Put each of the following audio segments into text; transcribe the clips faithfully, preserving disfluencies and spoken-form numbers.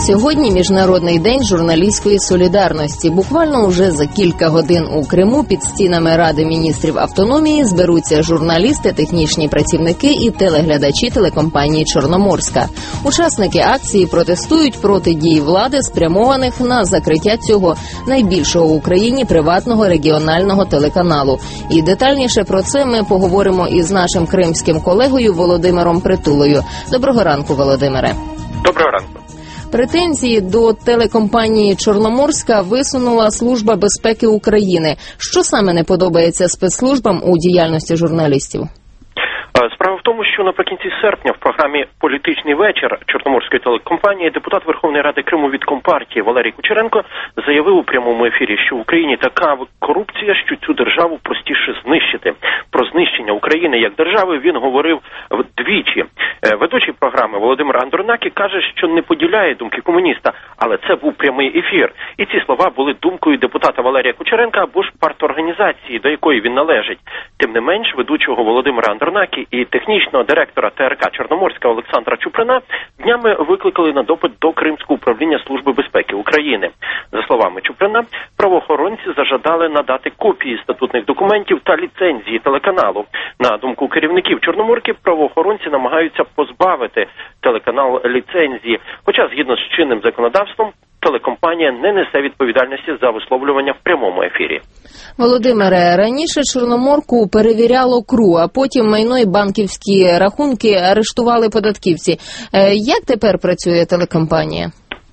Сьогодні Міжнародний день журналістської солідарності. Буквально уже за кілька годин у Криму під стінами Ради міністрів автономії зберуться журналісти, технічні працівники і телеглядачі телекомпанії «Чорноморська». Учасники акції протестують проти дій влади, спрямованих на закриття цього найбільшого в Україні приватного регіонального телеканалу. І детальніше про це ми поговоримо із нашим кримським колегою Володимиром Притулою. Доброго ранку, Володимире. Доброго ранку. Претензії до телекомпанії «Чорноморська» висунула Служба безпеки України. Що саме не подобається спецслужбам у діяльності журналістів? Справа в тому, що наприкінці серпня в програмі «Політичний вечір» Чорноморської телекомпанії депутат Верховної Ради Криму від Компартії Валерій Кучеренко заявив у прямому ефірі, що в Україні така корупція, що цю державу простіше знищити. Про знищення України як держави він говорив вдвічі. Ведучий програми Володимир Андронакі каже, що не поділяє думки комуніста, але це був прямий ефір. І ці слова були думкою депутата Валерія Кучеренка або ж парторганізації, до якої він належить. Тим не менш, ведучого Володимира Андронакі і технічного директора Те Ер Ка «Чорноморська» Олександра Чуприна днями викликали на допит до Кримського управління Служби безпеки України. За словами Чуприна, правоохоронці зажадали надати копії статутних документів та ліцензії телеканалу. На думку керівників «Чорноморки», правоохоронці намагаються позбавити телеканал ліцензії, хоча згідно з чинним законодавством телекомпанія не несе відповідальності за висловлювання в прямому ефірі. Володимире, раніше «Чорноморку» перевіряло КРУ, а потім майно і банківські рахунки арештували податківці. Як тепер працює телекомпанія?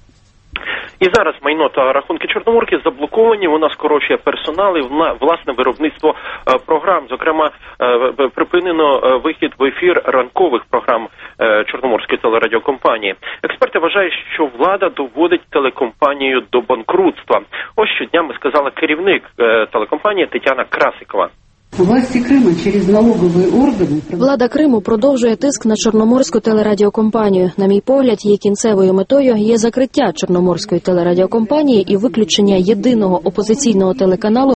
І зараз майно та рахунки Чорноморки заблоковані, вона скорочує персонал і власне виробництво програм. Зокрема, припинено вихід в ефір ранкових програм Чорноморської телерадіокомпанії. Експерти вважають, що влада доводить телекомпанію до банкрутства. Ось що днями сказала керівник телекомпанії Тетяна Красикова. Власті Криму через налогові органи... Влада Криму продовжує тиск на Чорноморську телерадіокомпанію. На мій погляд, її кінцевою метою є закриття Чорноморської телерадіокомпанії і виключення єдиного опозиційного телеканалу